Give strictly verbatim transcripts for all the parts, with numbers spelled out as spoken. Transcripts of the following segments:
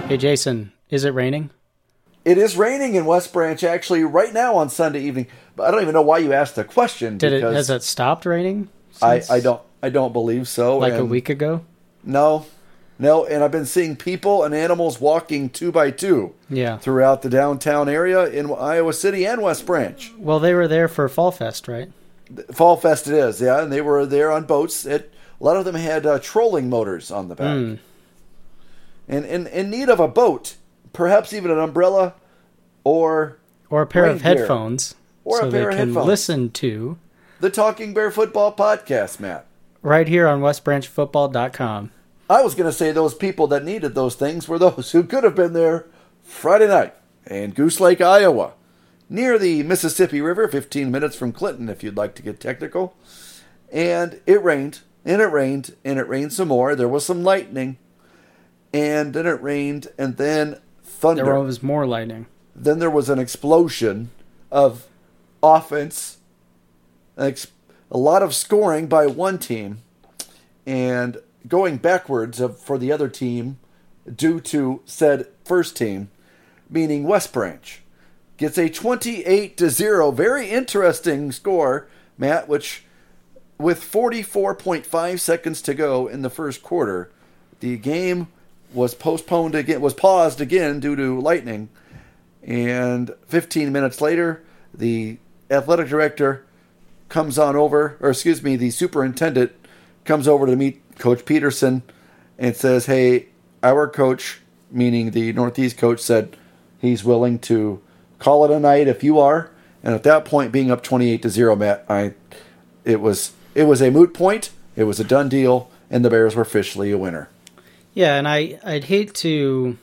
Hey, Jason, is it raining? It is raining in West Branch actually right now on Sunday evening. But I don't even know why you asked the question. Did it? because Has it stopped raining? I, I don't I don't believe so. Like and a week ago? No, no. And I've been seeing people and animals walking two by two. Yeah. Throughout the downtown area in Iowa City and West Branch. Well, they were there for Fall Fest, right? Fall Fest it is, yeah. And they were there on boats. It, a lot of them had uh, trolling motors on the back. Mm. And in, in need of a boat, perhaps even an umbrella or or a pair of gear. headphones or so a pair they of can headphones. listen to the Talking Bear Football Podcast, Matt. Right here on west branch football dot com. I was going to say those people that needed those things were those who could have been there Friday night in Goose Lake, Iowa, near the Mississippi River, fifteen minutes from Clinton if you'd like to get technical. And it rained, and it rained, and it rained some more. There was some lightning, and then it rained, and then thunder. There was more lightning. Then there was an explosion of offense, an ex- a lot of scoring by one team, and going backwards of, for the other team due to said first team, meaning West Branch, gets a twenty-eight to zero, very interesting score, Matt, which with forty-four point five seconds to go in the first quarter, the game was postponed again, was paused again due to lightning, and fifteen minutes later, the athletic director comes on over, or excuse me, the superintendent comes over to meet Coach Peterson and says, hey, our coach, meaning the Northeast coach, said he's willing to call it a night if you are. And at that point, being up twenty-eight to zero, Matt, I, it was it was a moot point. It was a done deal, and the Bears were officially a winner. Yeah, and I, I'd hate to,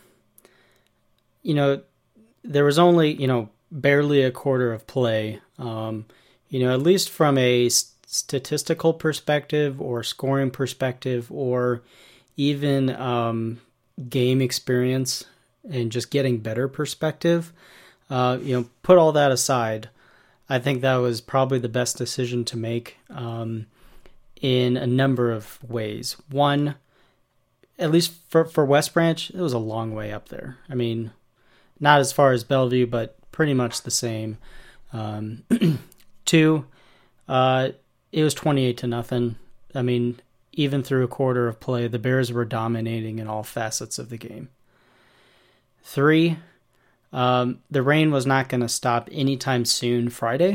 you know, there was only, you know, barely a quarter of play. Um, you know, at least from a statistical perspective or scoring perspective or even um, game experience and just getting better perspective, uh, you know, put all that aside, I think that was probably the best decision to make um, in a number of ways. One, at least for, for West Branch, it was a long way up there. I mean, not as far as Bellevue, but pretty much the same. Um, two, uh, it was twenty-eight to nothing. I mean, even through a quarter of play, the Bears were dominating in all facets of the game. Three, um, the rain was not going to stop anytime soon Friday.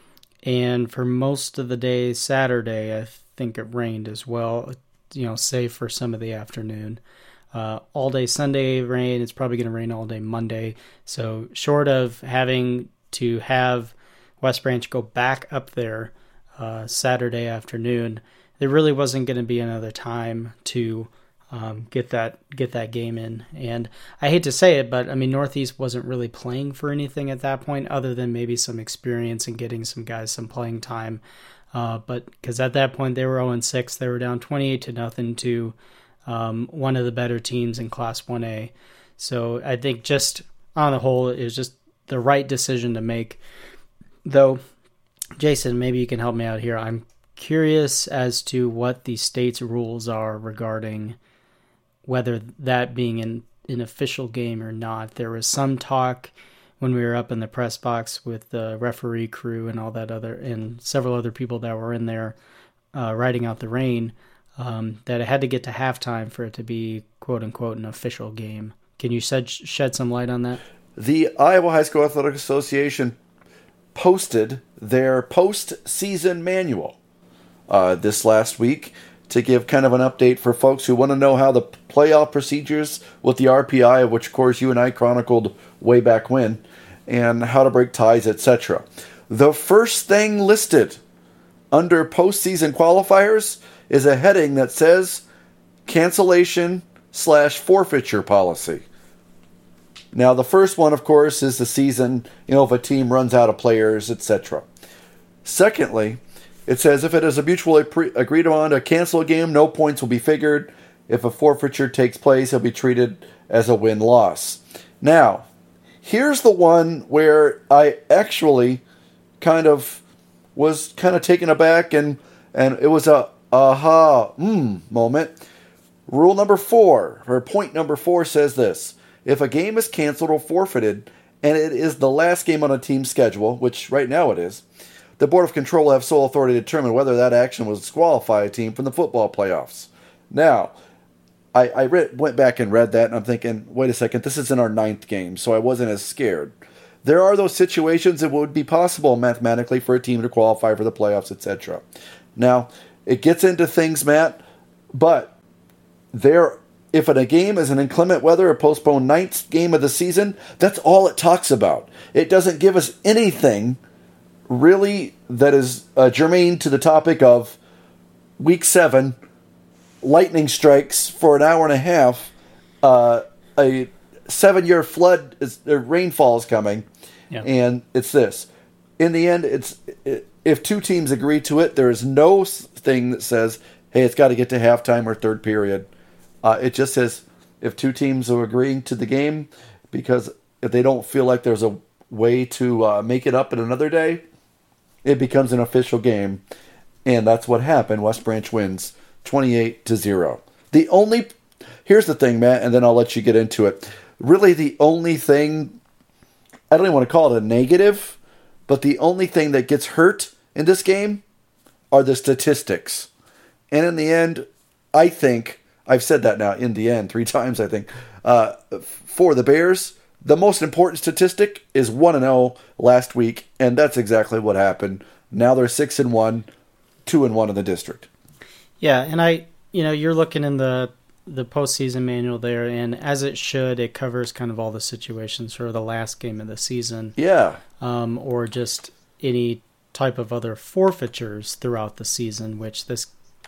And for most of the day Saturday, I think it rained as well, you know, save for some of the afternoon. Uh, all day Sunday rain. It's probably going to rain all day Monday. So short of having to have West Branch go back up there uh, Saturday afternoon, there really wasn't going to be another time to um, get that get that game in. And I hate to say it, but I mean, Northeast wasn't really playing for anything at that point other than maybe some experience and getting some guys some playing time. Uh, but because at that point they were oh and six, they were down twenty-eight to nothing to um, one of the better teams in Class one A. So I think just on the whole, it was just the right decision to make. Though, Jason, maybe you can help me out here. I'm curious as to what the state's rules are regarding whether that being an, an official game or not. There was some talk when we were up in the press box with the referee crew and all that other, and several other people that were in there uh, riding out the rain, um, that it had to get to halftime for it to be quote unquote an official game. Can you shed, shed some light on that? The Iowa High School Athletic Association posted their post-season manual uh, this last week to give kind of an update for folks who want to know how the playoff procedures with the R P I, which of course you and I chronicled way back when, and how to break ties, et cetera. The first thing listed under postseason qualifiers is a heading that says cancellation slash forfeiture policy. Now, the first one, of course, is the season, you know, if a team runs out of players, et cetera. Secondly, it says if it is a mutually pre- agreed upon to cancel a game, no points will be figured. If a forfeiture takes place, it'll be treated as a win-loss. Now, here's the one where I actually kind of was kind of taken aback, and, and it was a aha mm moment. Rule number four, or point number four says this. if a game is canceled or forfeited, and it is the last game on a team's schedule, which right now it is, the Board of Control will have sole authority to determine whether that action will disqualify a team from the football playoffs. Now, I, I read, went back and read that, and I'm thinking, wait a second, this is in our ninth game, so I wasn't as scared. There are those situations it would be possible mathematically for a team to qualify for the playoffs, et cetera. Now, it gets into things, Matt, but there, if a game is an inclement weather or postponed ninth game of the season, that's all it talks about. It doesn't give us anything really that is uh, germane to the topic of week seven, lightning strikes for an hour and a half, uh, a seven-year flood, is, uh, rainfall is coming, yeah. And it's this. In the end, it's it, if two teams agree to it, there is no thing that says, hey, it's got to get to halftime or third period. Uh, it just says if two teams are agreeing to the game, because if they don't feel like there's a way to uh, make it up in another day, it becomes an official game, and that's what happened. West Branch wins twenty-eight to zero. The only here's the thing, Matt, and then I'll let you get into it. Really, the only thing, I don't even want to call it a negative, but the only thing that gets hurt in this game are the statistics. And in the end, I think I've said that now in the end three times. I think uh, for the Bears, the most important statistic is one and zero last week, and that's exactly what happened. Now they're six and one, two and one in the district. Yeah, and I, you know, you're looking in the the postseason manual there, and as it should, it covers kind of all the situations for the last game of the season. Yeah, um, or just any type of other forfeitures throughout the season. Which this,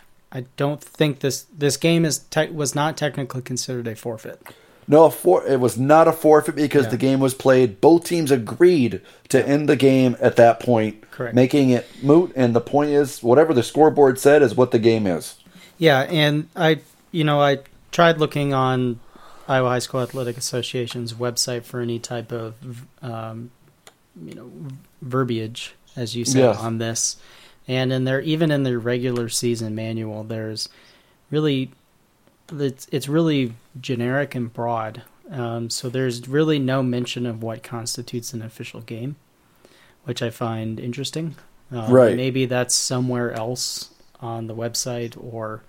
I don't think this this game is te- was not technically considered a forfeit. No, for, it was not a forfeit because yeah. the game was played. Both teams agreed to end the game at that point, correct, making it moot. And the point is, whatever the scoreboard said is what the game is. Yeah, and I, you know, I tried looking on Iowa High School Athletic Association's website for any type of, um, you know, verbiage, as you said, yeah. on this. And in their even in their regular season manual, there's really it's it's really generic and broad. Um, so there's really no mention of what constitutes an official game, which I find interesting. Um, right. Maybe that's somewhere else on the website, or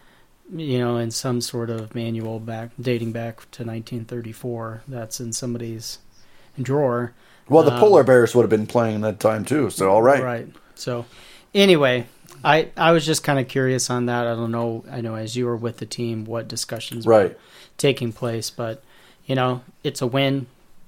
you know, in some sort of manual back dating back to nineteen thirty-four. That's in somebody's drawer. Well, the um, Polar Bears would have been playing that time too. So all right. Right. So anyway, I I was just kind of curious on that. I don't know. I know as you were with the team, what discussions right. were taking place, but you know, it's a win.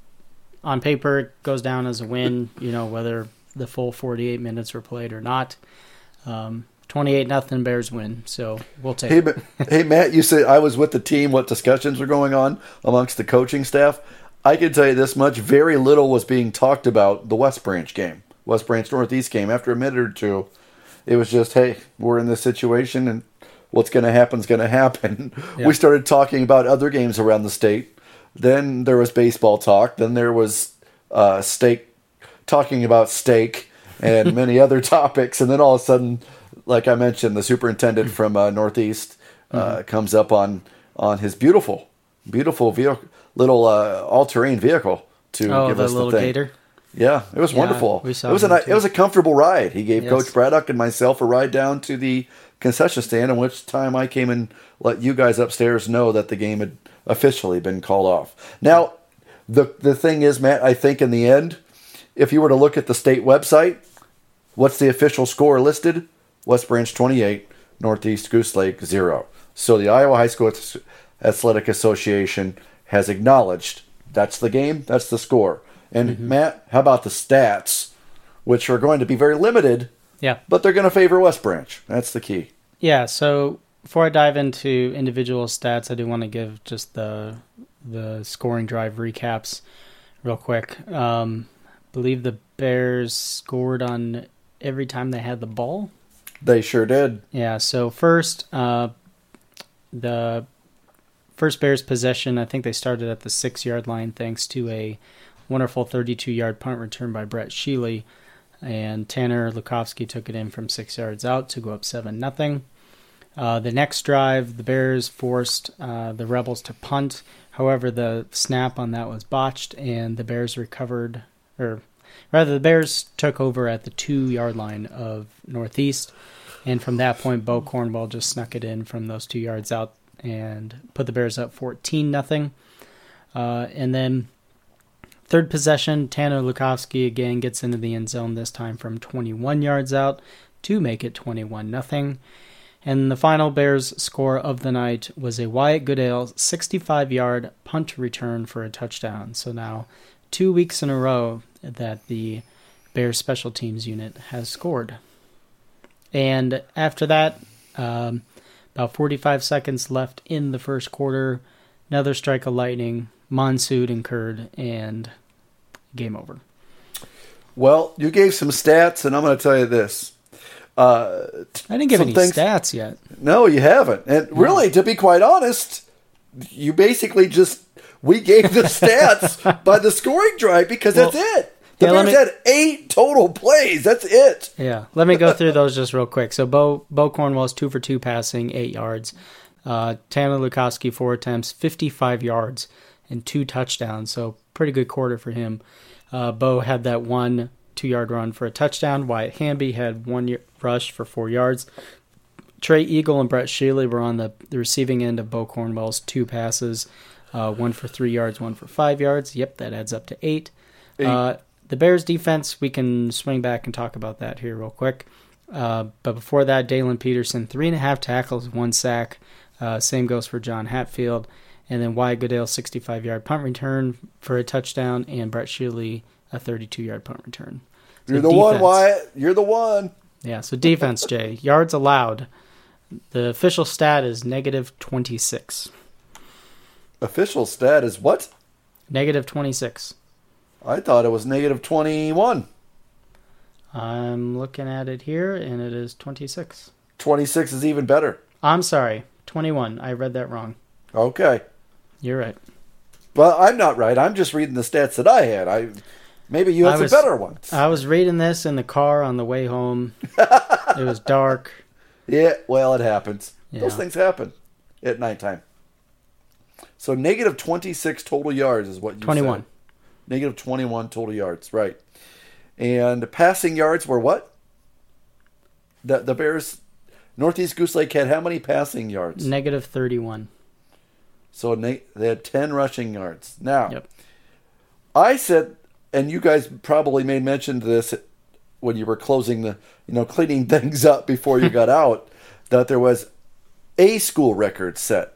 On paper, it goes down as a win. You know, whether the full forty-eight minutes were played or not. Um, twenty-eight nothing Bears win, so we'll take hey, it. Hey, Matt, you said I was with the team. What discussions were going on amongst the coaching staff? I can tell you this much. Very little was being talked about the West Branch game, West Branch Northeast game. After a minute or two, it was just, hey, we're in this situation, and what's going to happen is going to happen. Yeah. We started talking about other games around the state. Then there was baseball talk. Then there was uh, steak, talking about steak and many other topics. And then all of a sudden, like I mentioned, the superintendent from uh, Northeast uh, mm-hmm. comes up on, on his beautiful, beautiful vehicle, little uh, all-terrain vehicle to oh, give the us the little thing. Gator? Yeah, it was yeah, wonderful. We saw it was a too. it was a comfortable ride. He gave yes. Coach Braddock and myself a ride down to the concession stand, in which time I came and let you guys upstairs know that the game had officially been called off. Now, the the thing is, Matt, I think in the end, if you were to look at the state website, what's the official score listed? West Branch twenty-eight, Northeast Goose Lake zero. So the Iowa High School Athletic Association has acknowledged that's the game, that's the score. And mm-hmm. Matt, how about the stats, which are going to be very limited, yeah, but they're going to favor West Branch. That's the key. Yeah, so before I dive into individual stats, I do want to give just the the scoring drive recaps real quick. Um, I believe the Bears scored on every time they had the ball. They sure did. Yeah, so first, uh, the first Bears possession, I think they started at the six-yard line thanks to a wonderful thirty-two-yard punt return by Brett Shealy, and Tanner Lukowski took it in from six yards out to go up seven nothing. Uh, the next drive, the Bears forced uh, the Rebels to punt. However, the snap on that was botched, and the Bears recovered, or rather, the Bears took over at the two-yard line of Northeast, and from that point, Bo Cornwell just snuck it in from those two yards out and put the Bears up fourteen nothing. Uh, and then third possession, Tanner Lukowski again gets into the end zone, this time from twenty-one yards out to make it twenty-one nothing. And the final Bears score of the night was a Wyatt Goodale sixty-five-yard punt return for a touchdown. So now two weeks in a row that the Bears special teams unit has scored. And after that, um, about forty-five seconds left in the first quarter, another strike of lightning, monsoon incurred, and game over. Well, you gave some stats, and I'm going to tell you this. Uh, I didn't give any things, stats yet. No, you haven't. And really, to be quite honest, you basically just, we gave the stats by the scoring drive because well, that's it. The yeah, Bears me, had eight total plays. That's it. Yeah. Let me go through those just real quick. So Bo, Bo Cornwell's two for two passing, eight yards. Uh, Tanner Lukowski, four attempts, fifty-five yards, and two touchdowns. So pretty good quarter for him. Uh, Bo had that one two-yard run for a touchdown. Wyatt Hamby had one rush for four yards. Trey Eagle and Brett Shealy were on the, the receiving end of Bo Cornwell's two passes, uh, one for three yards, one for five yards. Yep, that adds up to eight. eight. Uh, the Bears' defense, we can swing back and talk about that here real quick. Uh, but before that, Dalen Peterson, three and a half tackles, one sack. Uh, same goes for John Hatfield. And then Wyatt Goodale, sixty-five-yard punt return for a touchdown, and Brett Shealy, a thirty-two-yard punt return. So You're the defense, one, Wyatt. You're the one. Yeah, so defense, Jay. Yards allowed. The official stat is negative twenty-six. Official stat is what? Negative twenty-six. I thought it was negative twenty-one. I'm looking at it here, and it is twenty-six. twenty-six is even better. I'm sorry, twenty-one. I read that wrong. Okay. You're right. Well, I'm not right. I'm just reading the stats that I had. I Maybe you had I some was, better ones. I was reading this in the car on the way home. It was dark. Yeah, well, it happens. Yeah. Those things happen at nighttime. So negative twenty-six total yards is what you twenty-one. said. Negative twenty-one total yards, right. And passing yards were what? The, the Bears, Northeast Goose Lake had how many passing yards? Negative thirty-one. So they had ten rushing yards. Now, yep. I said, and you guys probably made mention to this when you were closing the, you know, cleaning things up before you got out, that there was a school record set.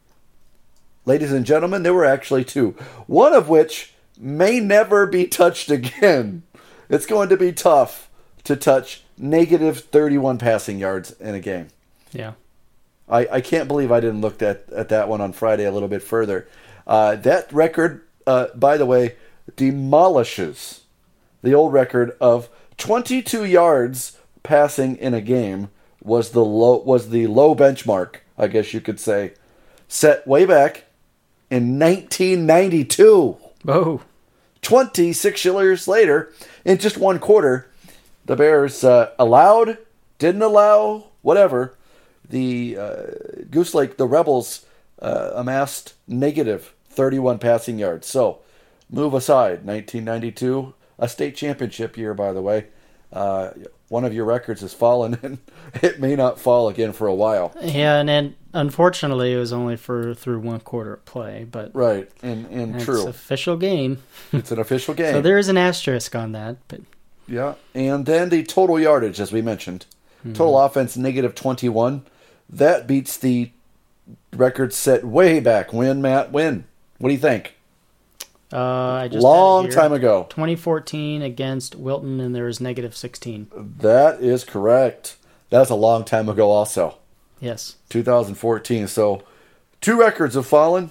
Ladies and gentlemen, there were actually two. One of which may never be touched again. It's going to be tough to touch negative thirty-one passing yards in a game. Yeah. I, I can't believe I didn't look at, at that one on Friday a little bit further. Uh, that record, uh, by the way, demolishes the old record of twenty-two yards passing in a game was the low was the low benchmark, I guess you could say, set way back in nineteen ninety-two. Oh. twenty-six years later, in just one quarter, the Bears uh, allowed, didn't allow, whatever. The uh, Goose Lake, the Rebels, uh, amassed negative thirty-one passing yards. So, move aside. nineteen ninety-two, a state championship year, by the way. Uh, one of your records has fallen, and it may not fall again for a while. Yeah, and then unfortunately, it was only for through one quarter of play. But right, and and it's true, it's an official game. It's an official game. So there is an asterisk on that, but yeah, and then the total yardage, as we mentioned, mm-hmm. Total offense negative twenty-one. That beats the record set way back when, Matt. When? What do you think? Uh, I just Long time ago. twenty fourteen against Wilton, and there was negative sixteen. That is correct. That's a long time ago also. Yes. two thousand fourteen. So, two records have fallen.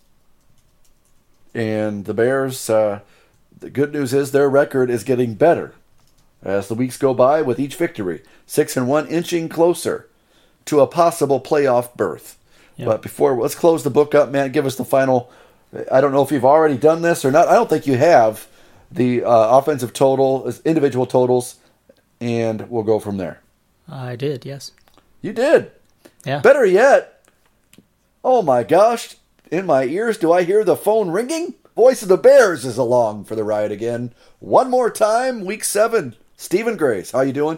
And the Bears, uh, the good news is their record is getting better as the weeks go by with each victory. Six and one, inching closer to a possible playoff berth. Yep. But before, let's close the book up, man. Give us the final. I don't know if you've already done this or not. I don't think you have. The uh, offensive total, individual totals, and we'll go from there. I did, yes. You did. Yeah. Better yet, oh my gosh, in my ears, do I hear the phone ringing? Voice of the Bears is along for the ride again. One more time, week seven. Stephen Grace, how you doing?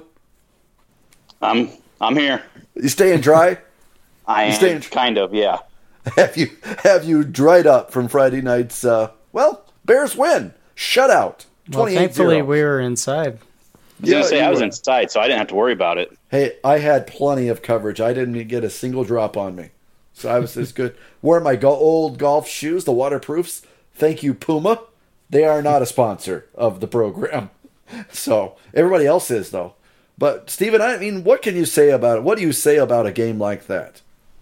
I'm I'm here. You staying dry? I you am staying... kind of, yeah. Have you have you dried up from Friday night's? Uh, well, Bears win, shutout. Well, thankfully we were inside. I was yeah, gonna say I was were. inside, so I didn't have to worry about it. Hey, I had plenty of coverage. I didn't get a single drop on me, so I was just good. Wore my go- old golf shoes, the waterproofs. Thank you, Puma. They are not a sponsor of the program, so everybody else is though. But Stephen, I mean, what can you say about it? What do you say about a game like that?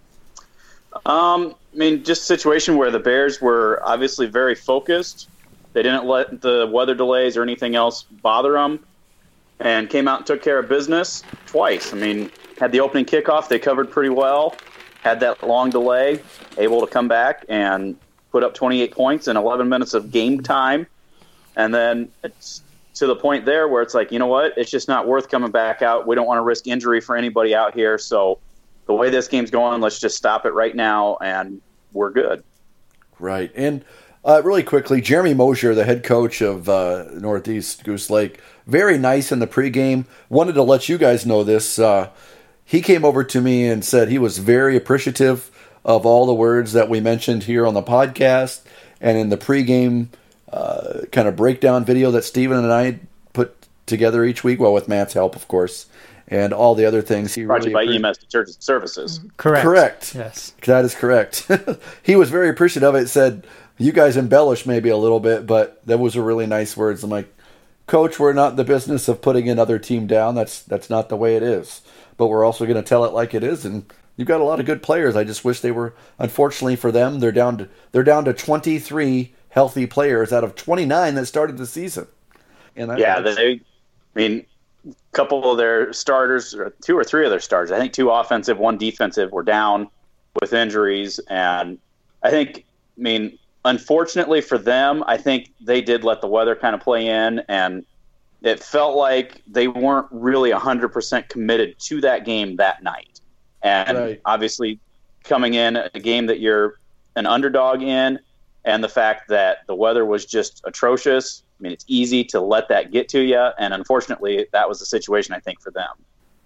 Um, I mean, just a situation where the Bears were obviously very focused. They didn't let the weather delays or anything else bother them, and came out and took care of business twice. I mean, had the opening kickoff, they covered pretty well. Had that long delay, able to come back and put up twenty-eight points in eleven minutes of game time. And then it's to the point there where it's like, you know what? It's just not worth coming back out. We don't want to risk injury for anybody out here. So the way this game's going, let's just stop it right now, and we're good. Right. And uh, really quickly, Jeremy Mosier, the head coach of uh, Northeast Goose Lake, very nice in the pregame. Wanted to let you guys know this. Uh, he came over to me and said he was very appreciative of all the words that we mentioned here on the podcast and in the pregame uh, kind of breakdown video that Stephen and I put together each week, well, with Matt's help, of course, and all the other things. He Brought really you by appre- E M S Detergent Services. Correct. Correct. Yes. That is correct. He was very appreciative of it. Said, you guys embellish maybe a little bit, but that was a really nice words. I'm like, Coach, we're not in the business of putting another team down. That's that's not the way it is. But we're also going to tell it like it is, and you've got a lot of good players. I just wish they were. Unfortunately for them, they're down to they're down to twenty-three healthy players out of twenty-nine that started the season. And I, Yeah, they. I mean, a couple of their starters, or two or three of their starters, I think two offensive, one defensive, were down with injuries, and I think, I mean, unfortunately for them, I think they did let the weather kind of play in, and it felt like they weren't really one hundred percent committed to that game that night. And Right. obviously coming in a game that you're an underdog in, and the fact that the weather was just atrocious, I mean, it's easy to let that get to you, and unfortunately that was the situation, I think, for them.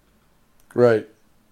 Right.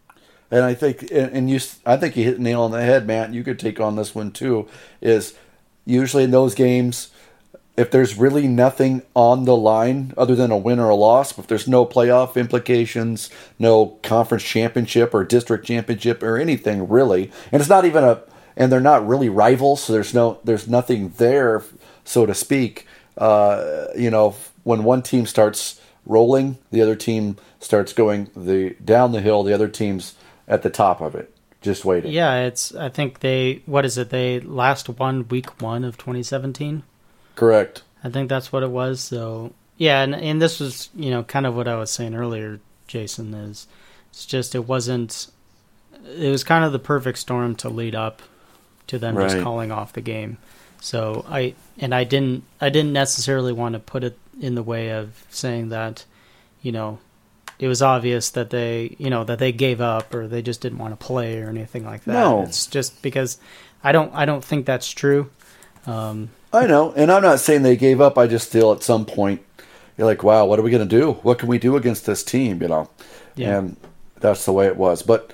And I think, and and you, I think you hit the nail on the head, Matt. You could take on this one too. Is usually in those games, if there's really nothing on the line other than a win or a loss, if there's no playoff implications, no conference championship or district championship or anything really, and it's not even a, and they're not really rivals, so there's no, there's nothing there, so to speak. Uh, you know, when one team starts rolling, the other team starts going the down the hill. The other team's at the top of it, just waiting. Yeah, it's. I think they. What is it? They last won week one of twenty seventeen. Correct. I think that's what it was. So yeah, and and this was, you know, kind of what I was saying earlier, Jason. Is it's just it wasn't. It was kind of the perfect storm to lead up to them Right. just calling off the game. So I and I didn't I didn't necessarily want to put it in the way of saying that, you know, it was obvious that they, you know, that they gave up or they just didn't want to play or anything like that. No. It's just because I don't I don't think that's true. Um, I know, and I'm not saying they gave up. I just feel at some point you're like, wow, what are we going to do? What can we do against this team? You know, Yeah. and that's the way it was. But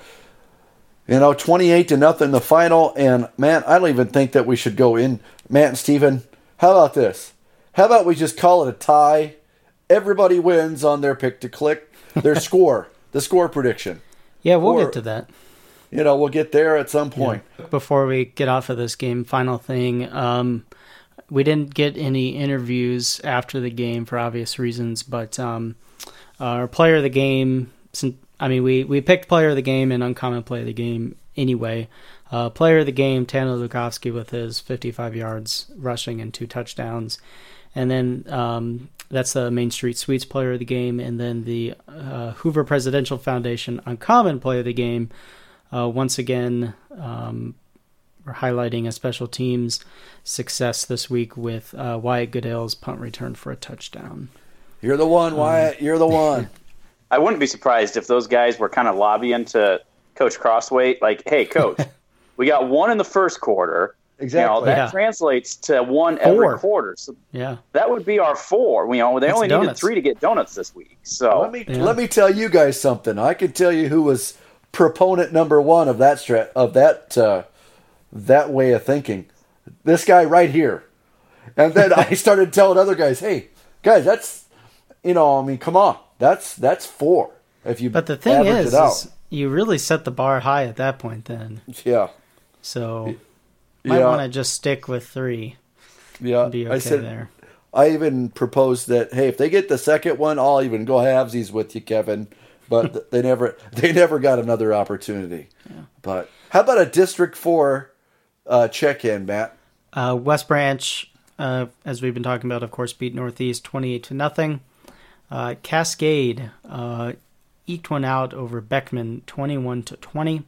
you know, twenty-eight to nothing the final. And man, I don't even think that we should go in. Matt and Steven, how about this? How about we just call it a tie? Everybody wins on their pick to click, their score, the score prediction. yeah, we'll Or- get to that. You know, we'll get there at some point. Before we get off of this game, final thing, um, we didn't get any interviews after the game for obvious reasons, but um, our player of the game, since, I mean, we, we picked player of the game and uncommon play of the game anyway. Uh, player of the game, Tanner Lukovsky with his fifty-five yards rushing and two touchdowns. And then um, that's the Main Street Suites player of the game. And then the uh, Hoover Presidential Foundation uncommon play of the game. Uh, once again, um, we're highlighting a special teams success this week with uh, Wyatt Goodale's punt return for a touchdown. You're the one, Wyatt. You're the one. I wouldn't be surprised if those guys were kind of lobbying to Coach Crossway, like, hey, Coach, we got one in the first quarter. Exactly. You know, that Yeah. translates to one Four. every quarter. So Yeah. that would be our four. You know, they It's only needed donuts. three to get donuts this week. So Let me Yeah. let me tell you guys something. I can tell you who was proponent number one of that stra- of that uh, that way of thinking. This guy right here. And then I started telling other guys, "Hey, guys, that's you know, I mean, come on, that's that's four. If you But the thing average is, it out. is, you really set the bar high at that point then. yeah, So might yeah, want to just stick with three yeah. and be okay I said there. I even proposed that, hey, if they get the second one, I'll even go halvesies with you, Kevin. But they never they never got another opportunity. Yeah. But how about a District Four uh, check-in, Matt? Uh, West Branch, uh, as we've been talking about, of course, beat Northeast twenty-eight to nothing. Uh, Cascade uh, eked one out over Beckman twenty-one to twenty.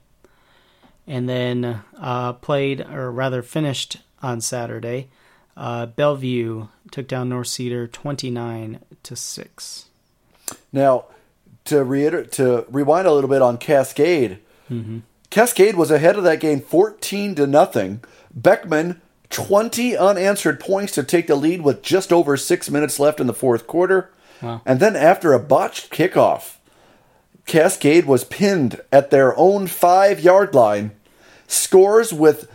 And then uh, played, or rather finished on Saturday. Uh, Bellevue took down North Cedar twenty-nine to six. Now, to reiter- to rewind a little bit on Cascade, Mm-hmm. Cascade was ahead of that game fourteen to nothing. Beckman twenty unanswered points to take the lead with just over six minutes left in the fourth quarter. Wow. And then after a botched kickoff, Cascade was pinned at their own five-yard line. Scores with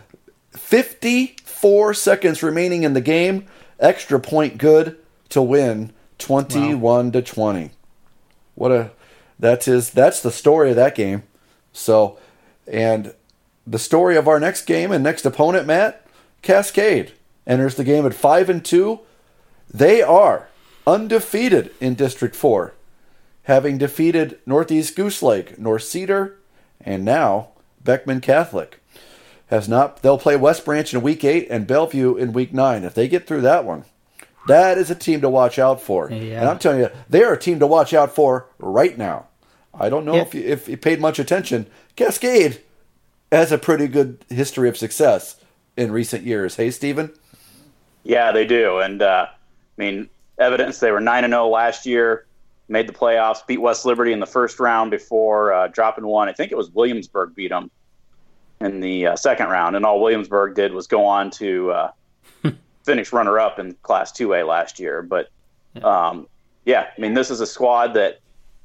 fifty-four seconds remaining in the game. Extra point good to win twenty-one to twenty. What a that is that's the story of that game. So, and the story of our next game and next opponent, Matt, Cascade enters the game at five and two. They are undefeated in District Four, having defeated Northeast Goose Lake, North Cedar, and now Beckman Catholic. Has not. They'll play West Branch in week eight and Bellevue in week nine. If they get through that one, that is a team to watch out for. Yeah. And I'm telling you, they are a team to watch out for right now. I don't know Yeah. if you, if you paid much attention. Cascade has a pretty good history of success in recent years. Hey, Stephen? yeah, they do. And uh, I mean, evidence they were nine and zero last year, made the playoffs, beat West Liberty in the first round before uh, dropping one. I think it was Williamsburg beat them in the uh, second round, and all Williamsburg did was go on to uh, finish runner-up in Class two A last year. But, um, yeah, I mean, this is a squad that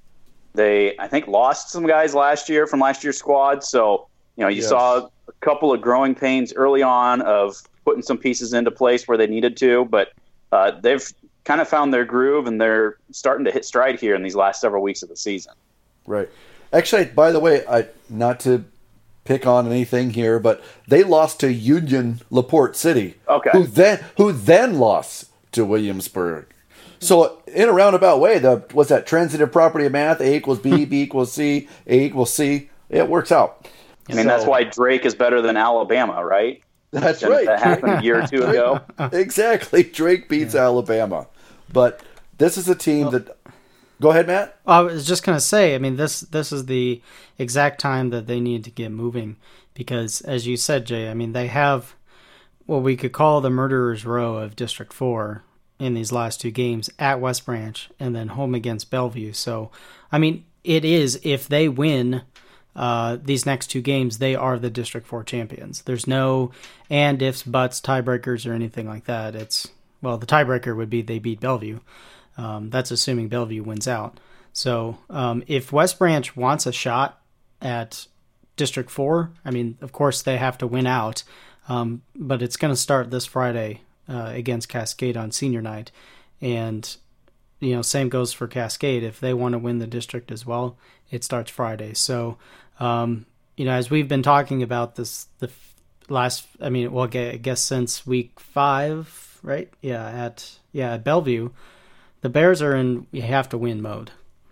they, I think, lost some guys last year from last year's squad. So, you know, you Yes. saw a couple of growing pains early on of putting some pieces into place where they needed to, but uh, they've kind of found their groove, and they're starting to hit stride here in these last several weeks of the season. Right. Actually, by the way, I not to pick on anything here, but they lost to Union LaPorte City. Okay. Who then who then lost to Williamsburg. So in a roundabout way, the what's that transitive property of math? A equals B, B equals C, A equals C. It works out. I mean, that's why Drake is better than Alabama, right? That's Didn't right. That happened a year or two ago. Exactly. Drake beats Alabama. But this is a team that go ahead, Matt. I was just gonna say, I mean, this this is the exact time that they need to get moving because, as you said, Jay, I mean, they have what we could call the murderer's row of District Four in these last two games at West Branch and then home against Bellevue. So, I mean, it is if they win uh, these next two games, they are the District Four champions. There's no and ifs, buts, tiebreakers, or anything like that. It's well, the tiebreaker would be they beat Bellevue. Um, that's assuming Bellevue wins out. So um, if West Branch wants a shot at District four, I mean, of course they have to win out, um, but it's going to start this Friday uh, against Cascade on senior night. And, you know, same goes for Cascade. If they want to win the district as well, it starts Friday. So, um, you know, as we've been talking about this, the last, I mean, well, I guess since week five, right? Yeah, at, yeah, at Bellevue, the Bears are in you have to win mode,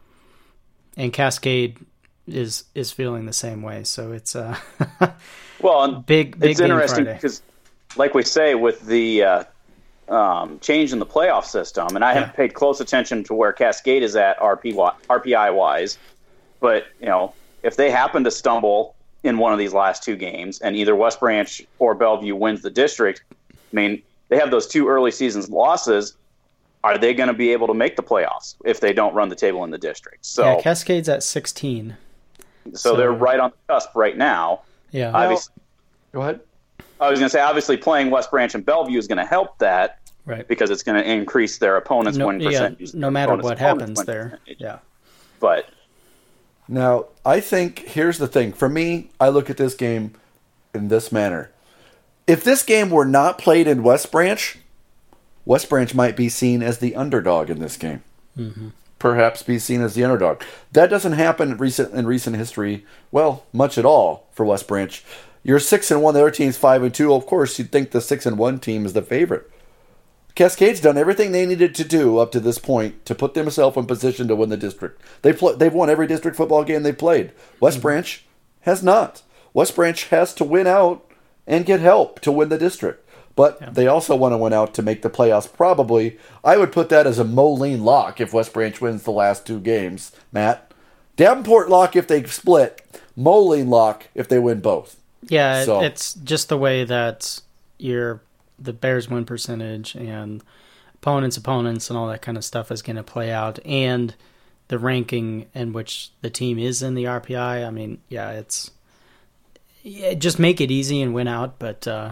and Cascade is is feeling the same way. So it's uh, well, and big big it's game interesting Friday. because, like we say, with the uh, um, change in the playoff system, and I Yeah. haven't paid close attention to where Cascade is at R P I wise, but you know, if they happen to stumble in one of these last two games, and either West Branch or Bellevue wins the district, I mean, they have those two early seasons losses. Are they going to be able to make the playoffs if they don't run the table in the district? So Yeah, Cascade's at sixteen. So, so they're right on the cusp right now. Yeah. Obviously, Go ahead. I was going to say, obviously, playing West Branch and Bellevue is going to help that, right? Because it's going to increase their opponent's no, win yeah, percentage. No matter what happens there. Yeah. But now, I think here's the thing. For me, I look at this game in this manner. If this game were not played in West Branch, West Branch might be seen as the underdog in this game. Mm-hmm. Perhaps be seen as the underdog. That doesn't happen in recent in recent history. Well, much at all for West Branch. You're six and one. The other team's five and two. Of course, you'd think the six and one team is the favorite. Cascade's done everything they needed to do up to this point to put themselves in position to win the district. They've pl- they've won every district football game they've played. West mm-hmm. Branch has not. West Branch has to win out and get help to win the district. But yeah. they also want to win out to make the playoffs. Probably, I would put that as a Moline lock if West Branch wins the last two games, Matt. Davenport lock if they split. Moline lock if they win both. Yeah, so. It's just the way that your the Bears' win percentage and opponents' opponents and all that kind of stuff is going to play out, and the ranking in which the team is in the R P I. I mean, yeah, it's yeah, just make it easy and win out. But uh,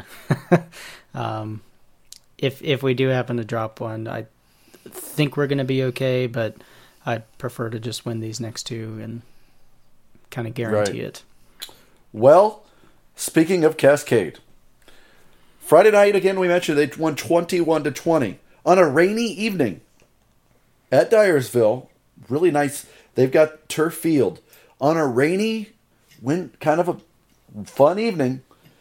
um, if if we do happen to drop one, I think we're going to be okay. But I'd prefer to just win these next two and kind of guarantee right. it. Well. Speaking of Cascade, Friday night again we mentioned they won twenty-one to twenty on a rainy evening at Dyersville. Really nice. They've got turf field on a rainy, wind, kind of a fun evening.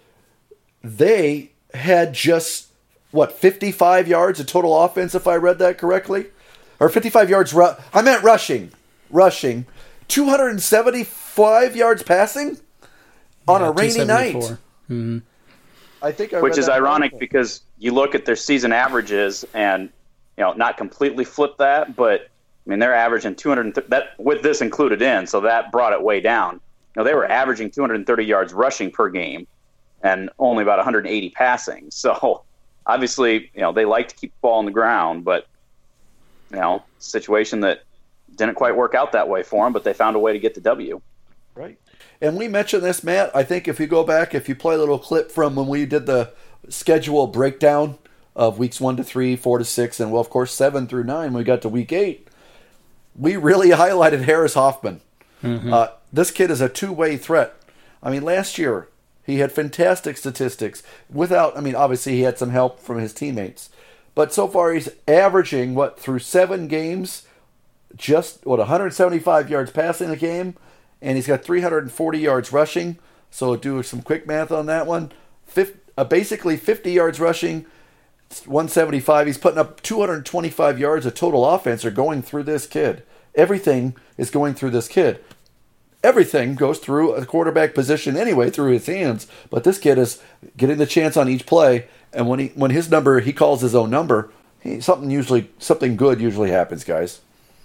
They had just what fifty-five yards of total offense, if I read that correctly, or fifty-five yards. Ru- I meant rushing, rushing, two hundred seventy-five yards passing. On yeah, a rainy night. Mm-hmm. I think I Which is ironic article. because you look at their season averages and, you know, not completely flip that, but I mean, they're averaging two hundred thirty that with this included in, so that brought it way down. You know, they were averaging two hundred thirty yards rushing per game and only about one hundred eighty passing. So obviously, you know, they like to keep the ball on the ground, but, you know, situation that didn't quite work out that way for them, but they found a way to get the W. Right. And we mentioned this, Matt. I think if you go back, if you play a little clip from when we did the schedule breakdown of weeks one to three, four to six, and, well, of course, seven through nine, when we got to week eight, we really highlighted Harris Hoffman. Mm-hmm. Uh, this kid is a two-way threat. I mean, last year, he had fantastic statistics. Without, I mean, obviously, he had some help from his teammates. But so far, he's averaging, what, through seven games, just, what, one hundred seventy-five yards passing a game? And he's got three hundred forty yards rushing. So do some quick math on that one. fifty, uh, basically fifty yards rushing, one seventy-five. He's putting up two hundred twenty-five yards of total offense are going through this kid. Everything is going through this kid. Everything goes through a quarterback position anyway, through his hands. But this kid is getting the chance on each play. And when he when his number, he calls his own number, he, something usually something good usually happens, guys.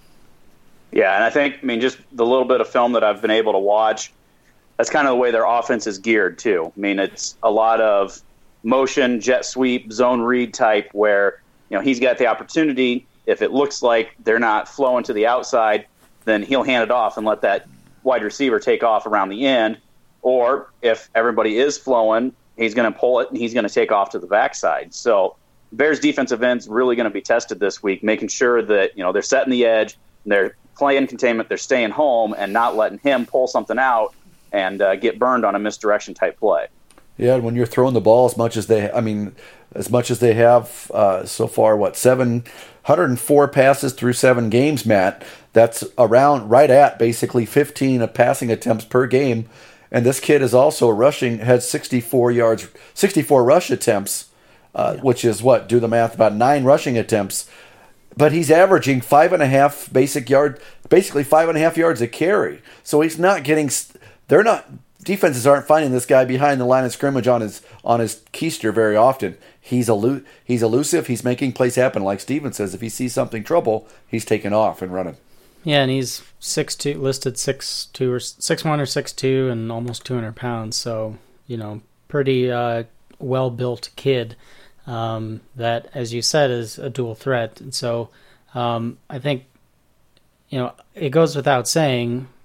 Yeah, and I think, I mean, just the little bit of film that I've been able to watch, that's kind of the way their offense is geared, too. I mean, it's a lot of motion, jet sweep, zone read type where, you know, he's got the opportunity. If it looks like they're not flowing to the outside, then he'll hand it off and let that wide receiver take off around the end. Or if everybody is flowing, he's going to pull it and he's going to take off to the backside. So Bears defensive end's really going to be tested this week, making sure that, you know, they're setting the edge, they're playing containment, they're staying home and not letting him pull something out and uh, get burned on a misdirection type play. Yeah, when you're throwing the ball as much as they, I mean, as much as they have uh, so far, what, seven hundred four passes through seven games, Matt. That's around, right at basically fifteen of passing attempts per game. And this kid is also rushing, had sixty-four yards, sixty-four rush attempts, uh, yeah. which is what, do the math, about nine rushing attempts. But he's averaging five and a half basic yard, basically five and a half yards a carry. So he's not getting, they're not, defenses aren't finding this guy behind the line of scrimmage on his on his keister very often. He's elu- he's elusive. He's making plays happen. Like Steven says, if he sees something trouble, he's taking off and running. Yeah, and he's six two, listed six two or six one or six two, and almost two hundred pounds. So you know, pretty uh, well built kid. Um, that, as you said, is a dual threat. And so um, I think, you know, it goes without saying,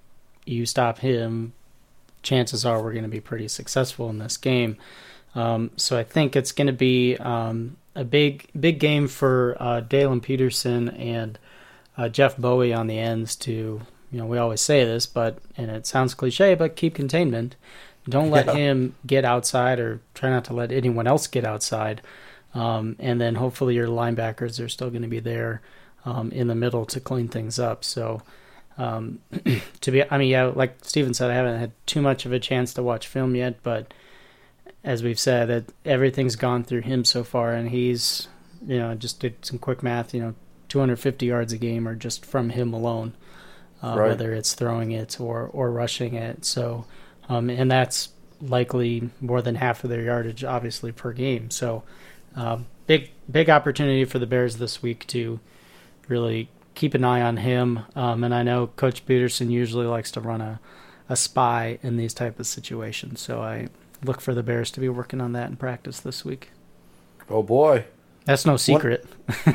you stop him, chances are we're going to be pretty successful in this game. Um, so I think it's going to be um, a big big game for uh, Dalen Peterson and uh, Jeff Bowie on the ends to, you know, we always say this, but, and it sounds cliche, but keep containment. Don't let yeah. him get outside, or try not to let anyone else get outside. Um, and then hopefully your linebackers are still going to be there um, in the middle to clean things up. So um, to be, I mean, yeah, like Steven said, I haven't had too much of a chance to watch film yet, but as we've said, that everything's gone through him so far, and he's, you know, just did some quick math, you know, two hundred fifty yards a game are just from him alone, uh, right. whether it's throwing it or, or rushing it. So, um, and that's likely more than half of their yardage, obviously, per game. So, um, big, big opportunity for the Bears this week to really keep an eye on him. Um, and I know Coach Peterson usually likes to run a, a spy in these type of situations. So I look for the Bears to be working on that in practice this week. Oh, boy. That's no secret.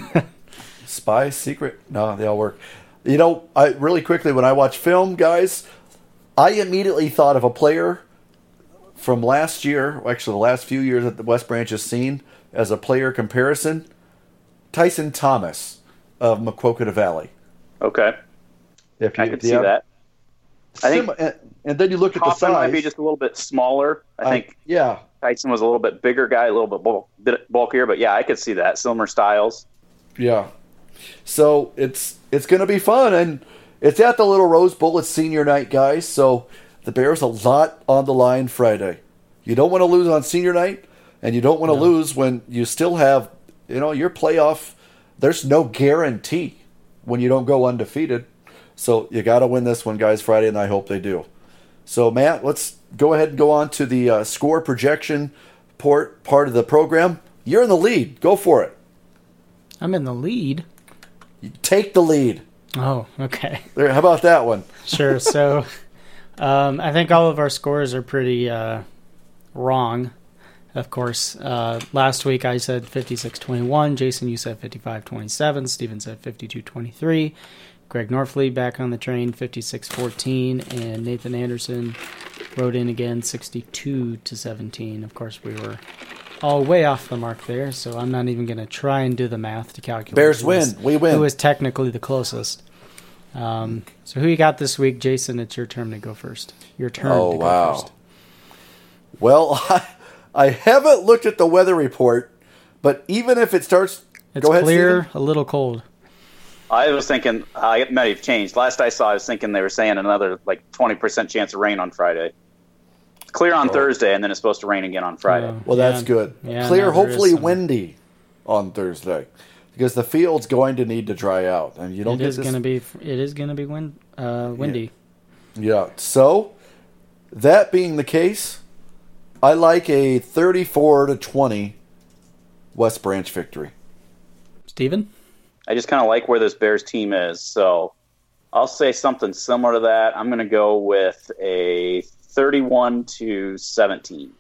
Spy, secret? No, they all work. You know, I really quickly, when I watch film, guys, I immediately thought of a player from last year, actually the last few years that the West Branch has seen as a player comparison, Tyson Thomas of Maquoketa Valley. Okay. If you, I could see have, that. I think, and, and then you look at the size. Might be just a little bit smaller. I, I think yeah. Tyson was a little bit bigger guy, a little bit, bulk, bit bulkier, but yeah, I could see that. Similar styles. Yeah. So it's it's going to be fun, and it's at the Little Rose Bowl. It's senior night, guys, so the Bears a lot on the line Friday. You don't want to lose on senior night, and you don't want to no. lose when you still have, you know, your playoff. There's no guarantee when you don't go undefeated. So you got to win this one, guys, Friday, and I hope they do. So, Matt, let's go ahead and go on to the uh, score projection port, part of the program. You're in the lead. Go for it. I'm in the lead? You take the lead. Oh, okay. There. How about that one? Sure. So um, I think all of our scores are pretty uh, wrong, of course. Uh, last week I said fifty-six twenty-one. Jason, you said fifty-five twenty-seven. Steven said fifty-two twenty-three. Greg Norfleet back on the train, fifty-six fourteen. And Nathan Anderson wrote in again, sixty-two to seventeen. Of course, we were all way off the mark there, so I'm not even going to try and do the math to calculate. Bears win. We win. Who was technically the closest. Um, so who you got this week? Jason, it's your turn to go first. Your turn oh, to go wow. first. Well, I, I haven't looked at the weather report, but even if it starts... It's go ahead, clear, Steven. A little cold. I was thinking, uh, it might have changed. Last I saw, I was thinking they were saying another like twenty percent chance of rain on Friday. Clear on oh. Thursday, and then it's supposed to rain again on Friday. Well, that's yeah. good. Yeah, Clear, no, hopefully some... windy on Thursday, because the field's going to need to dry out, and you don't it get is this... going to be. It is going to be wind, uh, windy. Yeah. yeah. So, that being the case, I like a thirty-four to twenty West Branch victory. Steven? I just kind of like where this Bears team is, so I'll say something similar to that. I'm going to go with a thirty-one to seventeen.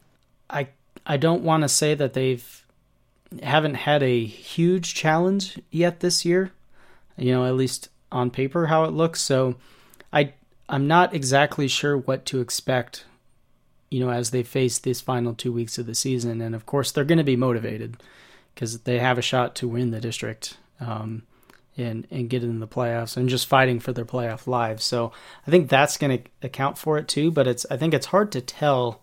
I I don't want to say that they've haven't had a huge challenge yet this year, you know, at least on paper how it looks. So I I'm not exactly sure what to expect, you know, as they face these final two weeks of the season. And of course they're going to be motivated because they have a shot to win the district. Um, and, and get in the playoffs and just fighting for their playoff lives. So I think that's going to account for it too, but it's, I think it's hard to tell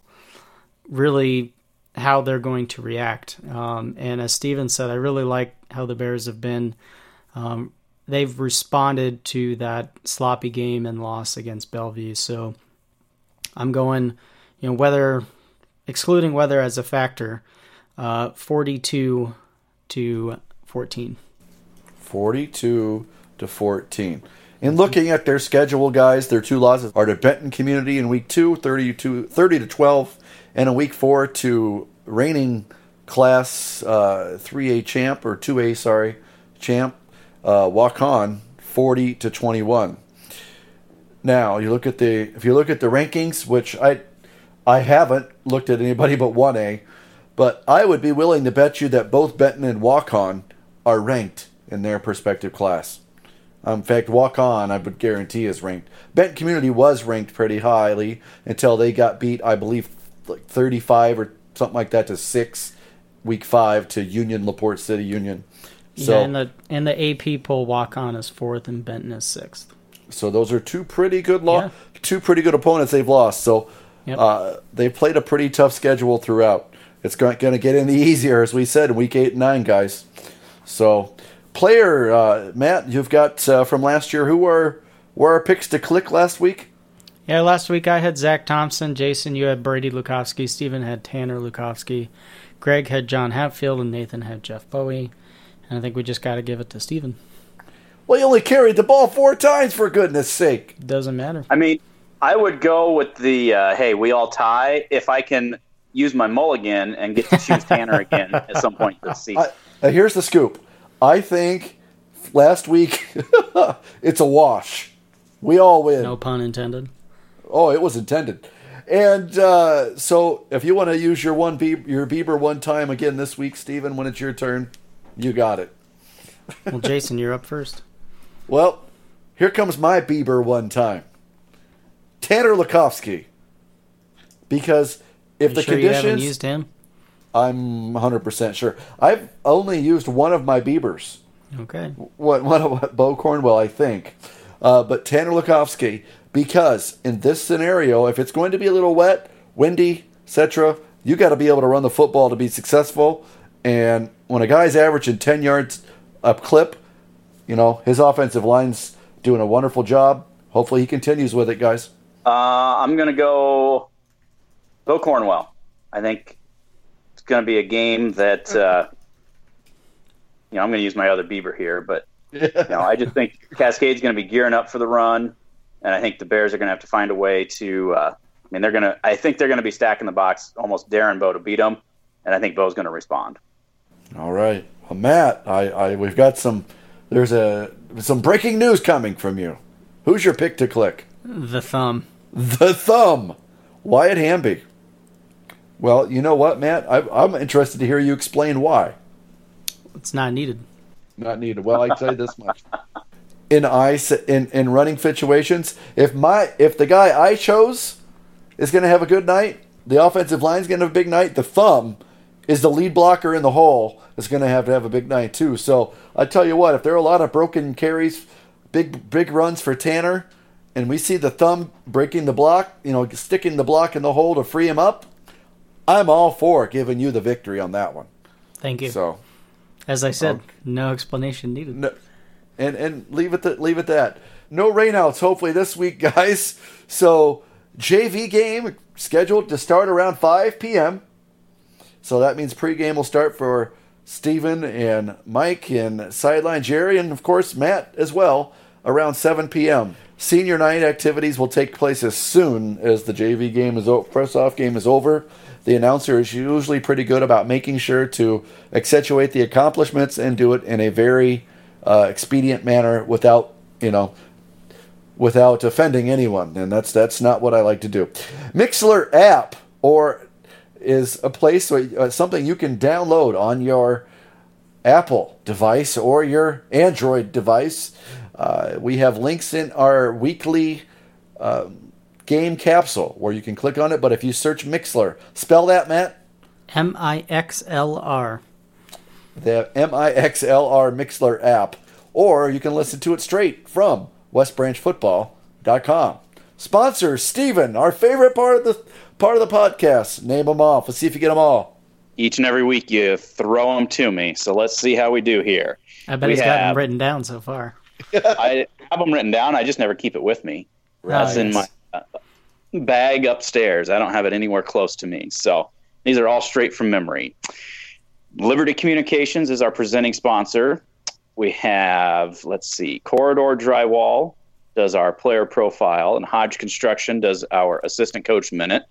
really how they're going to react. Um, and as Steven said, I really like how the Bears have been, um, they've responded to that sloppy game and loss against Bellevue. So I'm going, you know, weather, excluding weather as a factor, uh, forty-two to fourteen. forty-two to fourteen. In looking at their schedule, guys, their two losses are to Benton Community in week two, thirty-two, thirty to twelve, and in week four to reigning class uh, three A champ, or two A, sorry, champ, uh, Waukon, forty to twenty-one. Now, you look at the if you look at the rankings, which I I haven't looked at anybody but one A, but I would be willing to bet you that both Benton and Waukon are ranked in their respective class. Um, in fact, Walk On, I would guarantee, is ranked. Benton Community was ranked pretty highly until they got beat, I believe, like thirty-five or something like that to six, week five to Union, LaPorte City Union. So, yeah, and the and the A P poll Walk On is fourth and Benton is sixth. So those are two pretty good lo- Yeah. two pretty good opponents they've lost. So Yep. uh, they played a pretty tough schedule throughout. It's going to get any easier, as we said, in week eight and nine, guys. So, player, uh, Matt, you've got uh, from last year, who were, were our picks to click last week? Yeah, last week I had Zach Thompson. Jason, you had Brady Lukowski. Steven had Tanner Lukowski. Greg had John Hatfield, and Nathan had Jeff Bowie. And I think we just got to give it to Steven. Well, you only carried the ball four times, for goodness sake. Doesn't matter. I mean, I would go with the, uh, hey, we all tie if I can use my mulligan and get to choose Tanner again at some point this season. I, uh, here's the scoop. I think last week it's a wash. We all win. No pun intended. Oh, it was intended. And uh, so if you want to use your one Bieber, your Bieber one time again this week, Steven, when it's your turn, you got it. Well, Jason, you're up first. Well, here comes my Bieber one time. Tanner Lukowski. Because if You the sure you haven't conditions... used him? I'm one hundred percent sure. I've only used one of my Biebers. Okay. What, one of what, Bo Cornwell, I think. Uh, but Tanner Lukowski, because in this scenario, if it's going to be a little wet, windy, et cetera, you got to be able to run the football to be successful. And when a guy's averaging ten yards a clip, you know, his offensive line's doing a wonderful job. Hopefully he continues with it, guys. Uh, I'm going to go Bo Cornwell. I think it's going to be a game that, uh, you know, I'm going to use my other Bieber here, but you know, I just think Cascade's going to be gearing up for the run, and I think the Bears are going to have to find a way to. Uh, I mean, they're going to. I think they're going to be stacking the box, almost daring Bo to beat them, and I think Bo's going to respond. All right, well, Matt, I, I we've got some. There's a some breaking news coming from you. Who's your pick to click? The thumb. The thumb, Wyatt Hamby. Well, you know what, Matt? I, I'm interested to hear you explain why. It's not needed. Not needed. Well, I can tell you this much: in ice, in in running situations, if my if the guy I chose is going to have a good night, the offensive line's going to have a big night. The thumb is the lead blocker in the hole is going to have to have a big night too. So I tell you what, if there are a lot of broken carries, big big runs for Tanner, and we see the thumb breaking the block, you know, sticking the block in the hole to free him up, I'm all for giving you the victory on that one. Thank you. So. As I said, Okay. no explanation needed. No, and and leave it th- leave it that. No rainouts hopefully this week, guys. So J V game scheduled to start around five p.m. So that means pregame will start for Steven and Mike and Sideline Jerry and of course Matt as well around seven p.m. Senior night activities will take place as soon as the J V game is over, press-off game is over. The announcer is usually pretty good about making sure to accentuate the accomplishments and do it in a very uh, expedient manner without, you know, without offending anyone. And that's that's not what I like to do. Mixlr app or is a place where uh, something you can download on your Apple device or your Android device. Uh, we have links in our weekly uh, game capsule where you can click on it, but if you search Mixlr, spell that, Matt? M I X L R. The M I X L R Mixlr app, or you can listen to it straight from west branch football dot com. Sponsor, Steven, our favorite part of the part of the podcast. Name them off. Let's see if you get them all. Each and every week you throw them to me, so let's see how we do here. I bet We he's got them have- written down so far. I have them written down. I just never keep it with me. That's Oh, in yes. my uh, bag upstairs. I don't have it anywhere close to me. So these are all straight from memory. Liberty Communications is our presenting sponsor. We have, let's see, Corridor Drywall does our player profile, and Hodge Construction does our assistant coach minute.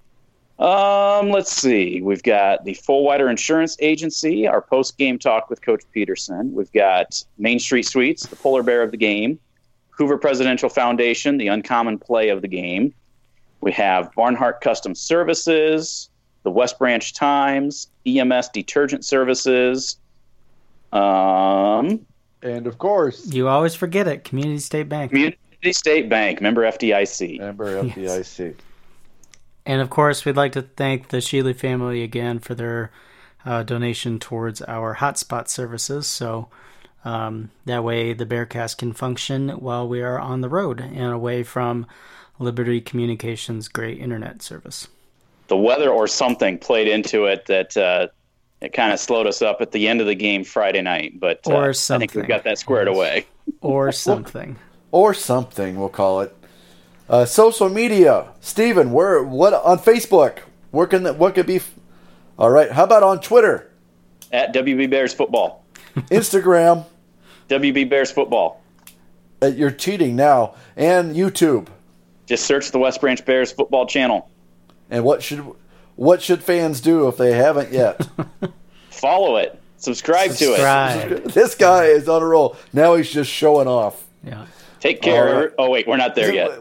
Um, let's see. We've got the Fullwider Insurance Agency, our post-game talk with Coach Peterson. We've got Main Street Suites, the polar bear of the game. Hoover Presidential Foundation, the uncommon play of the game. We have Barnhart Custom Services, the West Branch Times, E M S Detergent Services. Um, And, of course, You always forget it. Community State Bank. Community State Bank, member F D I C. member F D I C. Yes. And, of course, we'd like to thank the Sheely family again for their uh, donation towards our hotspot services. So um, that way the Bearcast can function while we are on the road and away from Liberty Communications' great internet service. The weather or something played into it that uh, it kind of slowed us up at the end of the game Friday night. But uh, Or I something. think we got that squared Yes. away. Or something. Or something, we'll call it. Uh, social media. Steven, where, what, on Facebook? Where can that, what could be? F- All right. How about on Twitter? At W B Bears Football. Instagram. W B Bears Football. Uh, you're cheating now. And YouTube. Just search the West Branch Bears Football channel. And what should what should fans do if they haven't yet? Follow it. Subscribe, Subscribe. to it. This guy is on a roll. Now he's just showing off. Yeah. Take care. All right. Oh, wait, we're not there yet.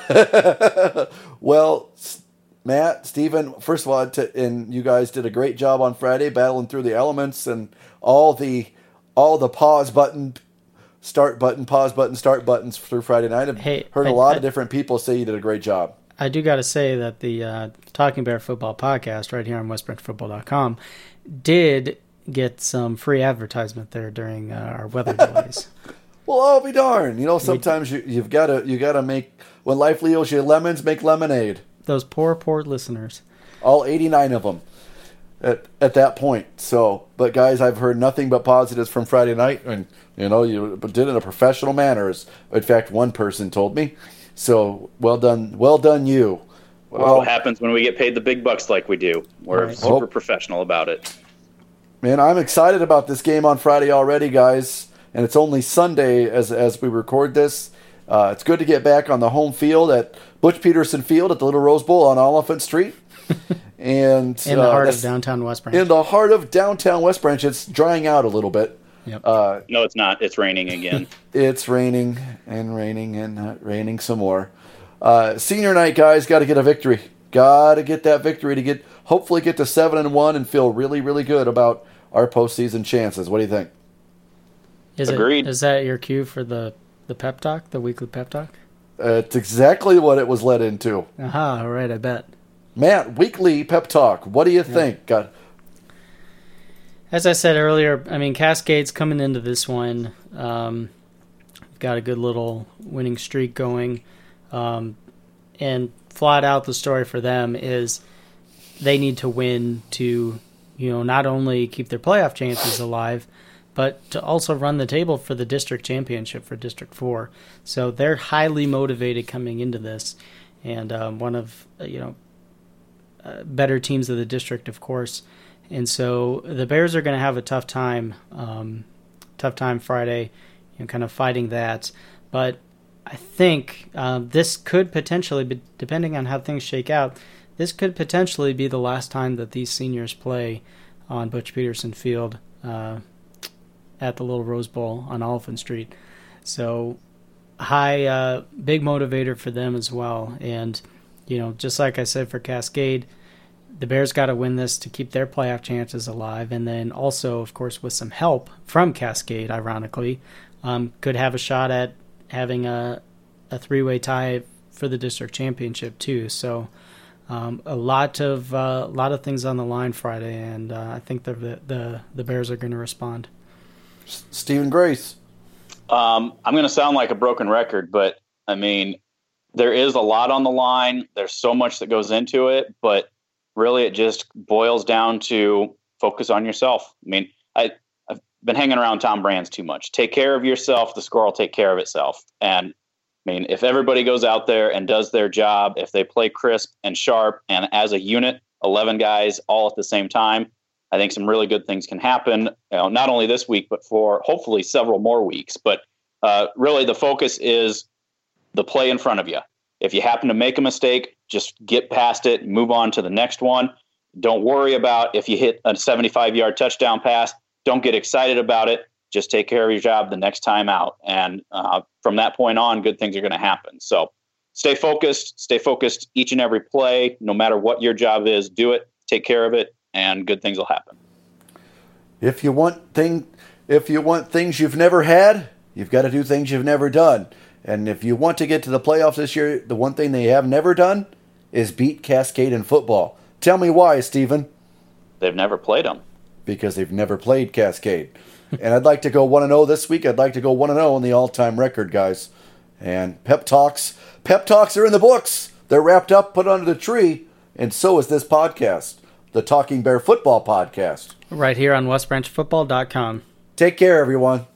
Well, Matt, Steven, first of all, to, and you guys did a great job on Friday battling through the elements and all the all the pause button, start button, pause button, start buttons through Friday night. I've Hey, heard a I- lot I- of different people say you did a great job. I do got to say that the uh, Talking Bear Football podcast right here on west branch football dot com did get some free advertisement there during uh, our weather delays. Well, I'll be darned. You know, sometimes you, you've got to you got to make when life deals you lemons, make lemonade. Those poor, poor listeners. All eighty-nine of them at at that point. So, but guys, I've heard nothing but positives from Friday night, and you know, you did it in a professional manner. As in fact, one person told me. So, well done, well done, you. Well, Well, what happens when we get paid the big bucks like we do? We're Right. super Oh. professional about it. man, I'm excited about this game on Friday already, guys. And it's only Sunday as as we record this. Uh, it's good to get back on the home field at Butch Peterson Field at the Little Rose Bowl on Oliphant Street. And In the uh, heart of that's- downtown West Branch. in the heart of downtown West Branch. It's drying out a little bit. Yep. Uh, No, it's not. It's raining again. it's raining and raining and uh, raining some more. Uh, senior night, guys, got to get a victory. Got to get that victory to get hopefully get to seven and one and feel really, really good about our postseason chances. What do you think? is agreed. It, is that your cue for the, the pep talk, the weekly pep talk? Uh, it's exactly what it was led into. Aha, all right, I bet. Matt, weekly pep talk. What do you think? Got As I said earlier, I mean, Cascade's coming into this one. Um, got a good little winning streak going. Um, and flat out, the story for them is they need to win to, you know, not only keep their playoff chances alive, but to also run the table for the district championship for District four. So they're highly motivated coming into this. And um, one of, uh, you know, uh, better teams of the district, of course. And so the Bears are going to have a tough time, um, tough time Friday, you know, kind of fighting that. But I think uh, this could potentially, be, depending on how things shake out, this could potentially be the last time that these seniors play on Butch Peterson Field uh, at the Little Rose Bowl on Oliphant Street. So high, uh, big motivator for them as well. And, you know, just like I said for Cascade, the Bears got to win this to keep their playoff chances alive. And then also, of course, with some help from Cascade, ironically, um, could have a shot at having a, a three-way tie for the district championship too. So um, a lot of uh, a lot of things on the line Friday, and uh, I think the the the Bears are going to respond. Stephen Grace. Um, I'm going to sound like a broken record, but I mean, there is a lot on the line. There's so much that goes into it, but really it just boils down to focus on yourself. I mean, I, I've been hanging around Tom Brands too much. Take care of yourself. The score will take care of itself. And I mean, if everybody goes out there and does their job, if they play crisp and sharp and as a unit, eleven guys all at the same time, I think some really good things can happen, you know, not only this week, but for hopefully several more weeks. But uh, really the focus is the play in front of you. If you happen to make a mistake, just get past it, move on to the next one. Don't worry about if you hit a seventy-five-yard touchdown pass. Don't get excited about it. Just take care of your job the next time out. And uh, from that point on, good things are going to happen. So stay focused, stay focused each and every play, no matter what your job is, do it, take care of it, and good things will happen. If you want thing, if you want things you've never had, you've got to do things you've never done. And if you want to get to the playoffs this year, the one thing they have never done is beat Cascade in football. Tell me why, Stephen. They've never played them. Because they've never played Cascade. And I'd like to go one and oh this week. I'd like to go one and oh in the all-time record, guys. And pep talks. Pep talks are in the books. They're wrapped up, put under the tree. And so is this podcast, the Talking Bear Football Podcast. Right here on west branch football dot com. Take care, everyone.